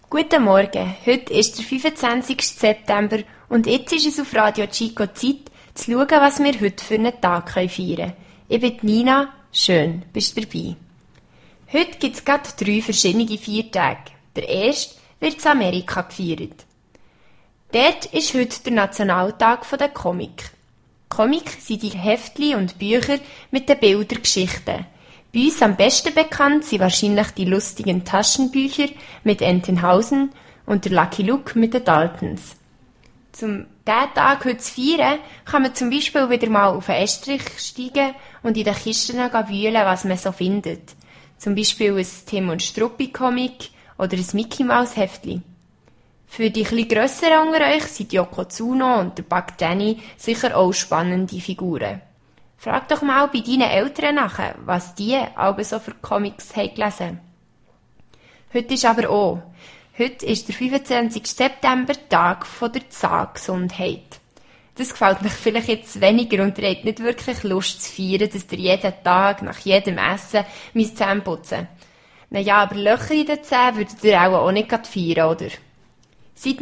Guten Morgen, heute ist der 25. September und jetzt ist es auf Radio Chico Zeit, zu schauen, was wir heute für einen Tag feiern können. Ich bin Nina, schön, bist du dabei. Heute gibt es gerade 3 verschiedene Feiertage. Der erste wird in Amerika gefeiert. Dort ist heute der Nationaltag der Comic. Comic sind die Heftchen und Bücher mit den Bildergeschichten. Bei uns am besten bekannt sind wahrscheinlich die lustigen Taschenbücher mit Entenhausen und der Lucky Luke mit den Daltons. Zum diesen Tag heute zu feiern, kann man zum Beispiel wieder mal auf einen Estrich steigen und in den Kisten wühlen, was man so findet. Zum Beispiel ein Tim und Struppi-Comic oder ein Mickey-Maus-Heftchen. Für die etwas grösseren unter euch sind Yokozuna und der Buck Danny sicher auch spannende Figuren. Frag doch mal bei deinen Eltern nach, was die alle so für Comics haben gelesen. Heute ist aber auch. Heute ist der 25. September, Tag der Zahngesundheit. Das gefällt mich vielleicht jetzt weniger und ihr habt nicht wirklich Lust zu feiern, dass ihr jeden Tag, nach jedem Essen, meine Zähne putzen. Naja, aber Löcher in den Zähnen würdet ihr auch nicht feiern, oder? Seit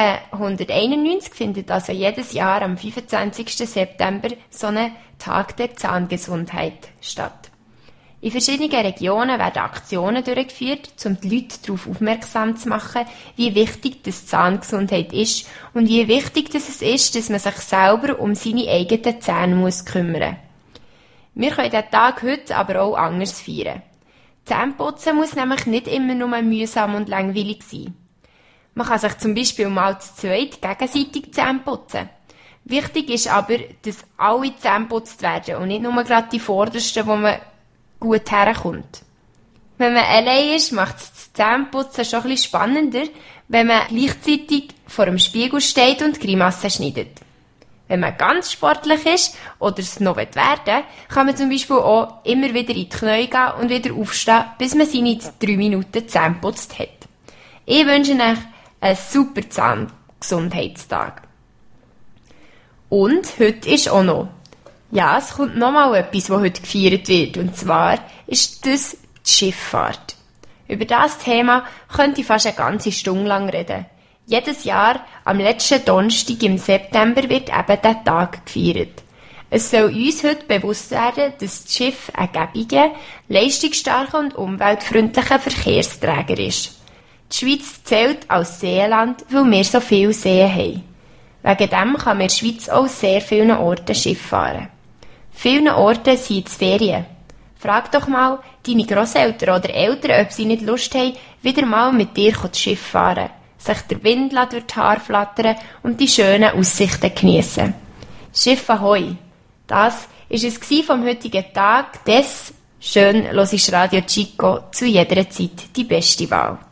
1991 findet also jedes Jahr am 25. September so ein Tag der Zahngesundheit statt. In verschiedenen Regionen werden Aktionen durchgeführt, um die Leute darauf aufmerksam zu machen, wie wichtig das Zahngesundheit ist und wie wichtig es ist, dass man sich selber um seine eigenen Zähne kümmern muss. Wir können diesen Tag heute aber auch anders feiern. Zähneputzen muss nämlich nicht immer nur mühsam und langweilig sein. Man kann sich zum Beispiel mal zu zweit gegenseitig die Zähne putzen. Wichtig ist aber, dass alle Zähne geputzt werden und nicht nur gerade die vordersten, wo man gut herkommt. Wenn man allein ist, macht das Zähneputzen schon ein bisschen spannender, wenn man gleichzeitig vor dem Spiegel steht und Grimassen schneidet. Wenn man ganz sportlich ist oder es noch werden will, kann man zum Beispiel auch immer wieder in die Knie gehen und wieder aufstehen, bis man seine 3 Minuten Zähne geputzt hat. Ich wünsche euch einen super Zahngesundheitstag. Und heute ist auch noch. Ja, es kommt noch mal etwas, das heute gefeiert wird. Und zwar ist das die Schifffahrt. Über das Thema könnte ich fast eine ganze Stunde lang reden. Jedes Jahr, am letzten Donnerstag im September, wird eben dieser Tag gefeiert. Es soll uns heute bewusst werden, dass das Schiff ein gäbiger, leistungsstarker und umweltfreundlicher Verkehrsträger ist. Die Schweiz zählt als Seeland, weil wir so viele Seen haben. Wegen dem kann man in der Schweiz auch sehr vielen Orten Schiff fahren. Vielen Orten sind es Ferien. Frag doch mal deine Grosseltern oder Eltern, ob sie nicht Lust haben, wieder mal mit dir zu Schiff fahren, sich der Wind durch die Haare flattern und die schönen Aussichten geniessen. Schiff Ahoi! Das war es vom heutigen Tag. Schön hörst Radio Chico zu jeder Zeit die beste Wahl.